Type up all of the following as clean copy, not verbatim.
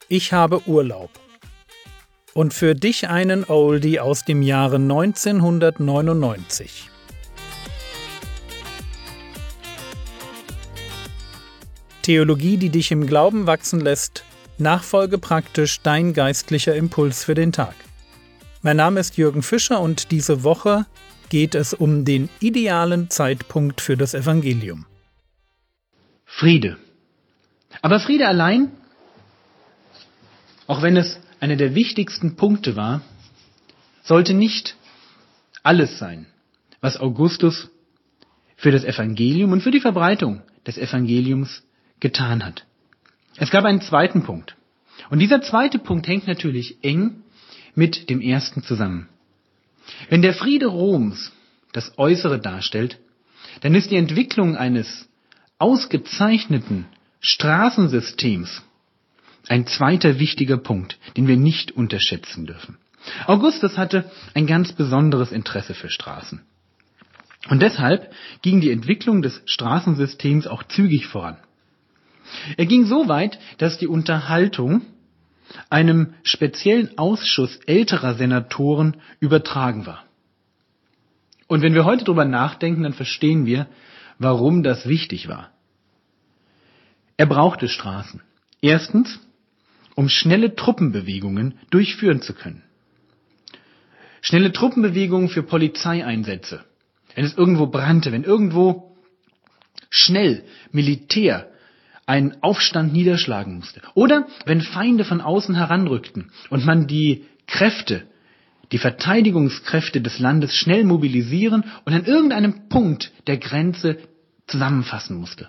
Ich habe Urlaub. Und für dich einen Oldie aus dem Jahre 1999. Theologie, die dich im Glauben wachsen lässt, nachfolge praktisch dein geistlicher Impuls für den Tag. Mein Name ist Jürgen Fischer und diese Woche geht es um den idealen Zeitpunkt für das Evangelium. Friede. Aber Friede allein, auch wenn es einer der wichtigsten Punkte war, sollte nicht alles sein, was Augustus für das Evangelium und für die Verbreitung des Evangeliums getan hat. Es gab einen zweiten Punkt. Und dieser zweite Punkt hängt natürlich eng mit dem ersten zusammen. Wenn der Friede Roms das Äußere darstellt, dann ist die Entwicklung eines ausgezeichneten Straßensystems ein zweiter wichtiger Punkt, den wir nicht unterschätzen dürfen. Augustus hatte ein ganz besonderes Interesse für Straßen. Und deshalb ging die Entwicklung des Straßensystems auch zügig voran. Er ging so weit, dass die Unterhaltung einem speziellen Ausschuss älterer Senatoren übertragen war. Und wenn wir heute darüber nachdenken, dann verstehen wir, warum das wichtig war. Er brauchte Straßen. Erstens, um schnelle Truppenbewegungen durchführen zu können. Schnelle Truppenbewegungen für Polizeieinsätze. Wenn es irgendwo brannte, wenn irgendwo schnell Militär einen Aufstand niederschlagen musste. Oder wenn Feinde von außen heranrückten und man die Verteidigungskräfte des Landes schnell mobilisieren und an irgendeinem Punkt der Grenze zusammenfassen musste.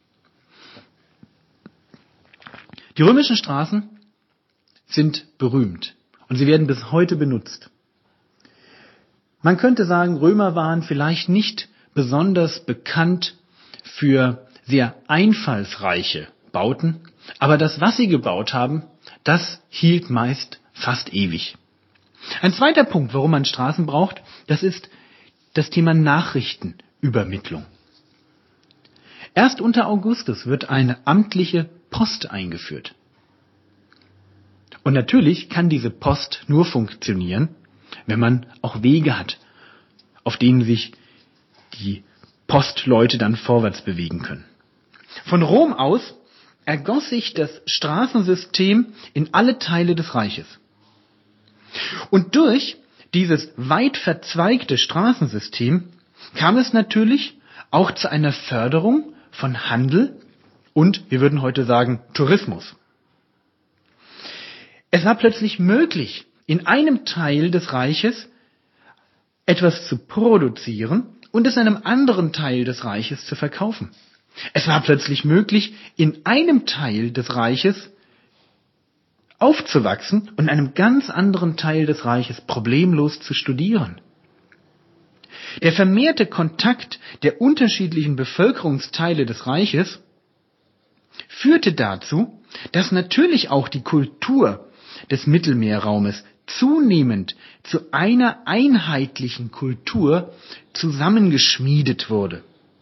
Die römischen Straßen sind berühmt und sie werden bis heute benutzt. Man könnte sagen, Römer waren vielleicht nicht besonders bekannt für sehr einfallsreiche Bauten, aber das, was sie gebaut haben, das hielt meist fast ewig. Ein zweiter Punkt, warum man Straßen braucht, das ist das Thema Nachrichtenübermittlung. Erst unter Augustus wird eine amtliche Post eingeführt. Und natürlich kann diese Post nur funktionieren, wenn man auch Wege hat, auf denen sich die Postleute dann vorwärts bewegen können. Von Rom aus ergoss sich das Straßensystem in alle Teile des Reiches. Und durch dieses weit verzweigte Straßensystem kam es natürlich auch zu einer Förderung von Handel und, wir würden heute sagen, Tourismus. Es war plötzlich möglich, in einem Teil des Reiches etwas zu produzieren und es in einem anderen Teil des Reiches zu verkaufen. Es war plötzlich möglich, in einem Teil des Reiches aufzuwachsen und in einem ganz anderen Teil des Reiches problemlos zu studieren. Der vermehrte Kontakt der unterschiedlichen Bevölkerungsteile des Reiches führte dazu, dass natürlich auch die Kultur des Mittelmeerraumes zunehmend zu einer einheitlichen Kultur zusammengeschmiedet wurde.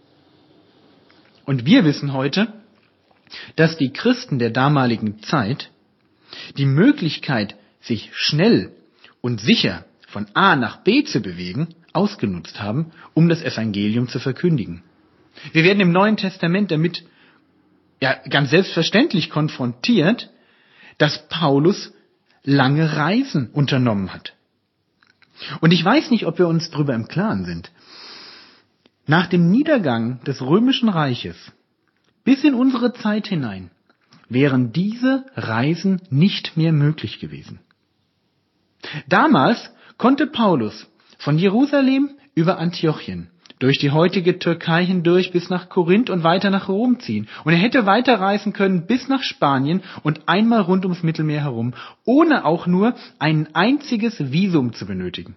Und wir wissen heute, dass die Christen der damaligen Zeit die Möglichkeit, sich schnell und sicher von A nach B zu bewegen, ausgenutzt haben, um das Evangelium zu verkündigen. Wir werden im Neuen Testament damit ganz selbstverständlich konfrontiert, dass Paulus lange Reisen unternommen hat. Und ich weiß nicht, ob wir uns darüber im Klaren sind. Nach dem Niedergang des Römischen Reiches bis in unsere Zeit hinein wären diese Reisen nicht mehr möglich gewesen. Damals konnte Paulus von Jerusalem über Antiochien durch die heutige Türkei hindurch bis nach Korinth und weiter nach Rom ziehen. Und er hätte weiterreisen können bis nach Spanien und einmal rund ums Mittelmeer herum, ohne auch nur ein einziges Visum zu benötigen.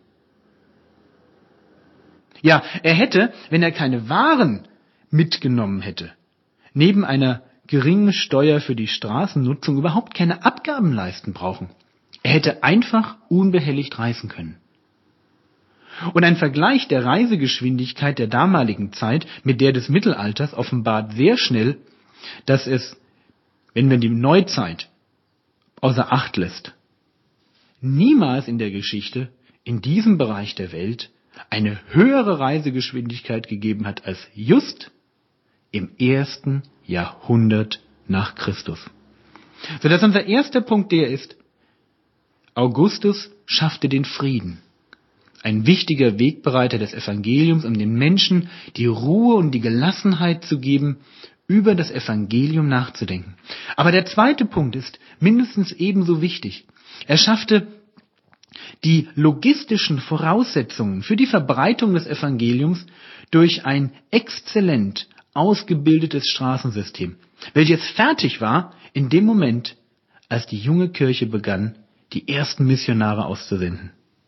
Ja, er hätte, wenn er keine Waren mitgenommen hätte, neben einer geringen Steuer für die Straßennutzung überhaupt keine Abgaben leisten brauchen. Er hätte einfach unbehelligt reisen können. Und ein Vergleich der Reisegeschwindigkeit der damaligen Zeit mit der des Mittelalters offenbart sehr schnell, dass es, wenn wir die Neuzeit außer Acht lässt. Niemals in der Geschichte in diesem Bereich der Welt eine höhere Reisegeschwindigkeit gegeben hat als just im 1. Jahrhundert nach Christus. Sodass unser erster Punkt der ist, Augustus schaffte den Frieden. Ein wichtiger Wegbereiter des Evangeliums, um den Menschen die Ruhe und die Gelassenheit zu geben, über das Evangelium nachzudenken. Aber der zweite Punkt ist mindestens ebenso wichtig. Er schaffte die logistischen Voraussetzungen für die Verbreitung des Evangeliums durch ein exzellent ausgebildetes Straßensystem, welches fertig war in dem Moment, als die junge Kirche begann, die ersten Missionare auszusenden.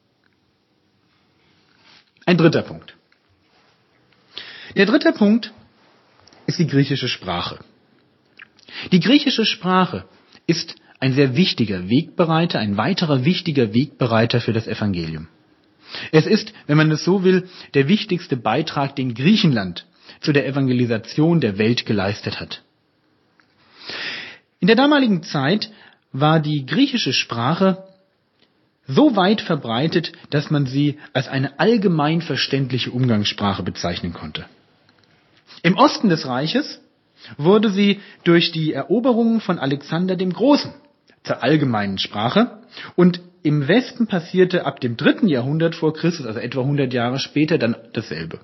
Ein dritter Punkt. Der dritte Punkt ist die griechische Sprache. Die griechische Sprache ist ein sehr wichtiger Wegbereiter, ein weiterer wichtiger Wegbereiter für das Evangelium. Es ist, wenn man es so will, der wichtigste Beitrag, den Griechenland zu der Evangelisation der Welt geleistet hat. In der damaligen Zeit war die griechische Sprache so weit verbreitet, dass man sie als eine allgemein verständliche Umgangssprache bezeichnen konnte. Im Osten des Reiches wurde sie durch die Eroberungen von Alexander dem Großen zur allgemeinen Sprache und im Westen passierte ab dem 3. Jahrhundert vor Christus, also etwa 100 Jahre später, dann dasselbe.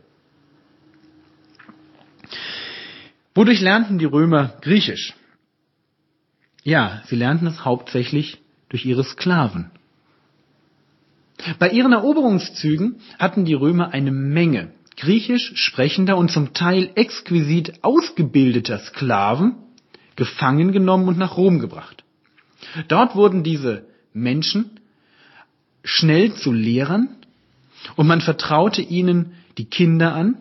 Wodurch lernten die Römer Griechisch? Ja, sie lernten es hauptsächlich durch ihre Sklaven. Bei ihren Eroberungszügen hatten die Römer eine Menge griechisch sprechender und zum Teil exquisit ausgebildeter Sklaven gefangen genommen und nach Rom gebracht. Dort wurden diese Menschen schnell zu Lehrern und man vertraute ihnen die Kinder an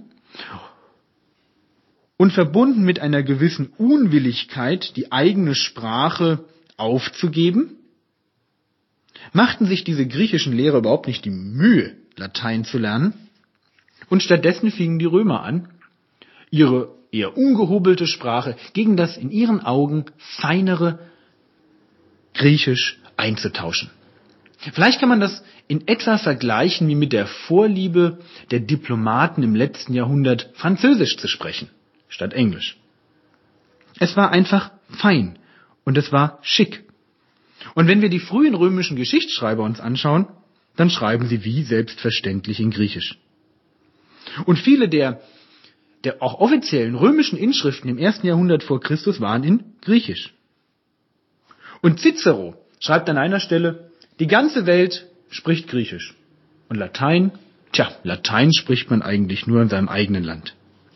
und verbunden mit einer gewissen Unwilligkeit, die eigene Sprache aufzugeben, machten sich diese griechischen Lehrer überhaupt nicht die Mühe, Latein zu lernen, und stattdessen fingen die Römer an, ihre eher ungehobelte Sprache gegen das in ihren Augen feinere Griechisch einzutauschen. Vielleicht kann man das in etwa vergleichen wie mit der Vorliebe der Diplomaten im letzten Jahrhundert, Französisch zu sprechen, statt Englisch. Es war einfach fein und es war schick. Und wenn wir die frühen römischen Geschichtsschreiber uns anschauen, dann schreiben sie wie selbstverständlich in Griechisch. Und viele der auch offiziellen römischen Inschriften im 1. Jahrhundert vor Christus waren in Griechisch. Und Cicero schreibt an einer Stelle, die ganze Welt spricht Griechisch. Und Latein spricht man eigentlich nur in seinem eigenen Land.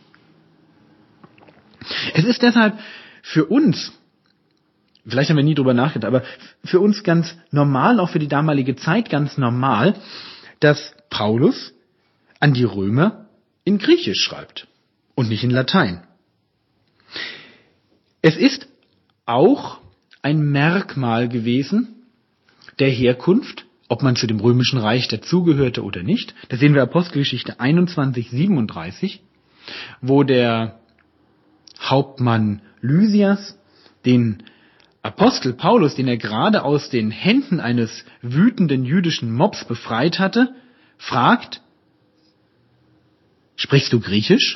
Es ist deshalb für uns, vielleicht haben wir nie drüber nachgedacht, aber für uns ganz normal, auch für die damalige Zeit ganz normal, dass Paulus an die Römer in Griechisch schreibt und nicht in Latein. Es ist auch ein Merkmal gewesen der Herkunft, ob man zu dem römischen Reich dazugehörte oder nicht. Da sehen wir Apostelgeschichte 21:37, wo der Hauptmann Lysias den Apostel Paulus, den er gerade aus den Händen eines wütenden jüdischen Mobs befreit hatte, fragt, sprichst du Griechisch?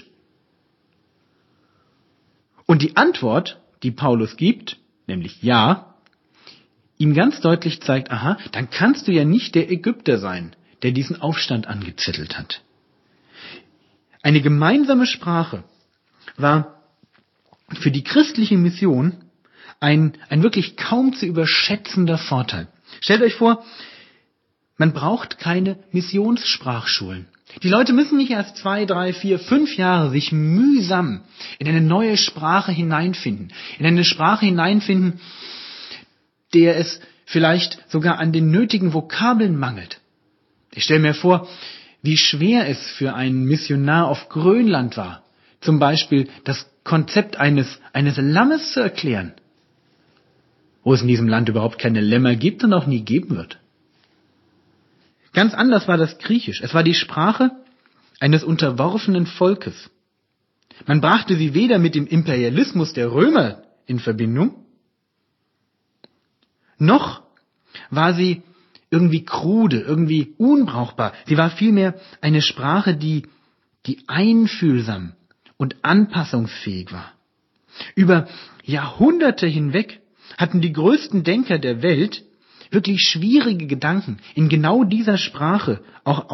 Und die Antwort, die Paulus gibt, nämlich ja, ihm ganz deutlich zeigt, aha, dann kannst du ja nicht der Ägypter sein, der diesen Aufstand angezettelt hat. Eine gemeinsame Sprache war für die christliche Mission ein wirklich kaum zu überschätzender Vorteil. Stellt euch vor, man braucht keine Missionssprachschulen. Die Leute müssen nicht erst 2, 3, 4, 5 Jahre sich mühsam in eine neue Sprache hineinfinden. In eine Sprache hineinfinden, der es vielleicht sogar an den nötigen Vokabeln mangelt. Ich stelle mir vor, wie schwer es für einen Missionar auf Grönland war, zum Beispiel das Konzept eines Lammes zu erklären, wo es in diesem Land überhaupt keine Lämmer gibt und auch nie geben wird. Ganz anders war das Griechisch. Es war die Sprache eines unterworfenen Volkes. Man brachte sie weder mit dem Imperialismus der Römer in Verbindung, noch war sie irgendwie krude, irgendwie unbrauchbar. Sie war vielmehr eine Sprache, die einfühlsam und anpassungsfähig war. Über Jahrhunderte hinweg hatten die größten Denker der Welt wirklich schwierige Gedanken in genau dieser Sprache auch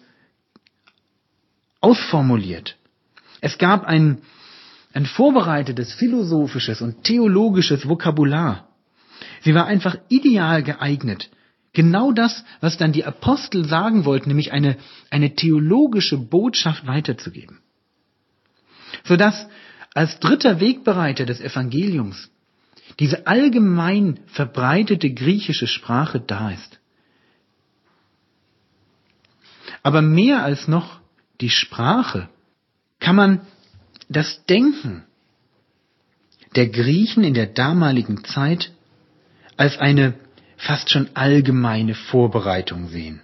ausformuliert. Es gab ein vorbereitetes philosophisches und theologisches Vokabular. Sie war einfach ideal geeignet. Genau das, was dann die Apostel sagen wollten, nämlich eine theologische Botschaft weiterzugeben. Sodass als dritter Wegbereiter des Evangeliums diese allgemein verbreitete griechische Sprache da ist. Aber mehr als noch die Sprache kann man das Denken der Griechen in der damaligen Zeit als eine fast schon allgemeine Vorbereitung sehen.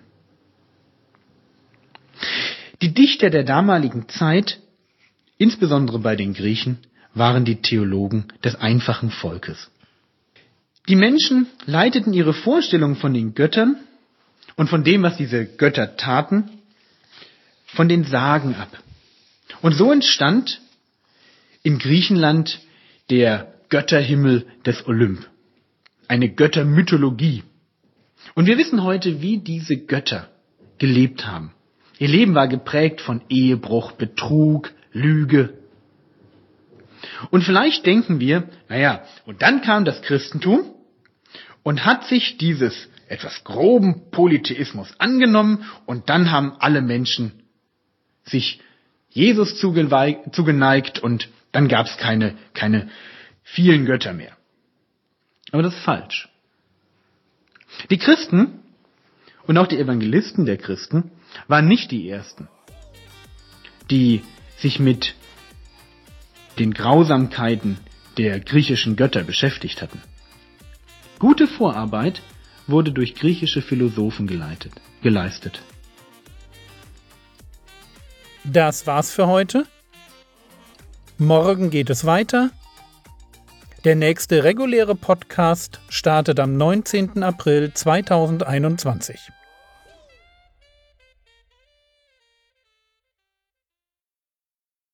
Die Dichter der damaligen Zeit, insbesondere bei den Griechen, waren die Theologen des einfachen Volkes. Die Menschen leiteten ihre Vorstellung von den Göttern und von dem, was diese Götter taten, von den Sagen ab. Und so entstand in Griechenland der Götterhimmel des Olymp, eine Göttermythologie. Und wir wissen heute, wie diese Götter gelebt haben. Ihr Leben war geprägt von Ehebruch, Betrug, Lüge. Und vielleicht denken wir, und dann kam das Christentum und hat sich dieses etwas groben Polytheismus angenommen und dann haben alle Menschen sich Jesus zugeneigt und dann gab es keine vielen Götter mehr. Aber das ist falsch. Die Christen und auch die Evangelisten der Christen waren nicht die Ersten, die sich mit den Grausamkeiten der griechischen Götter beschäftigt hatten. Gute Vorarbeit wurde durch griechische Philosophen geleistet. Das war's für heute. Morgen geht es weiter. Der nächste reguläre Podcast startet am 19. April 2021.